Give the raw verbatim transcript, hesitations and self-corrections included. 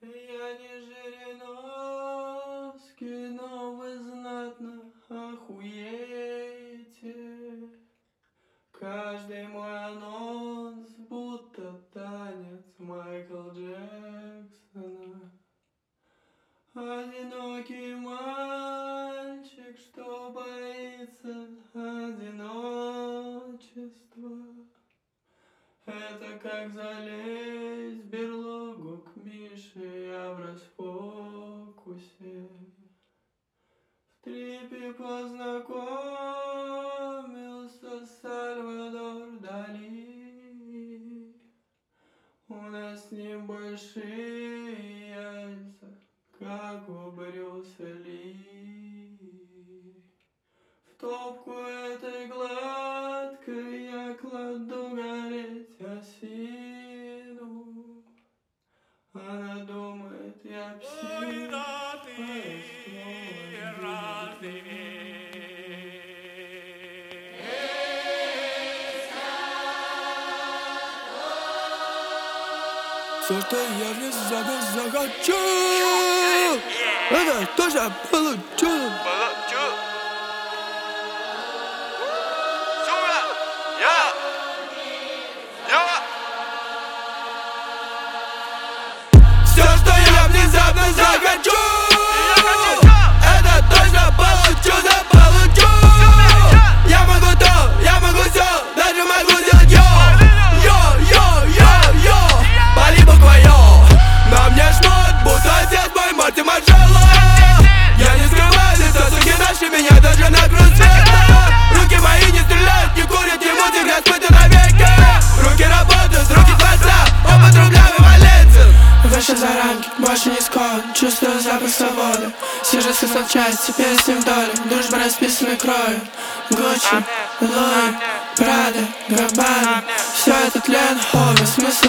Я не Жириновский, но вы знатно охуеете. Каждый мой анонс будто танец Майкла Джексона. Одинокий мальчик, что боится одиночества. Это как залезть в берлогу к Мише, я в расфокусе. В трипе познакомился с Сальвадор Дали. У нас с ним большие яйца, как у Брюса Ли. В топку этой гладкой я кладу гореть осину. Она думает, я псих, все, что я внезапно захочу, это тоже получу. Все, что я внезапно захочу, это точно получу, заполучу. Я могу то, я могу все, даже могу сделать йо, йо, йо, йо, йо. Пали буква йо, на мне шмот, будто отец мой Марти Марджелло. Я не скрываю лицо, суки наши меня даже на грудь света. Руки мои не стреляют, не курят, не мутят, я спыты навеки. Руки работают, руки глаза, опыт рублями валится. Вышел за рамки, больше не скован, чувствую запах свободы. Сижу с часть, теперь с ним доля, дружба расписана кровью. Гуччи, Луи, Прада, Габбана, все это тлен, хобби, смысл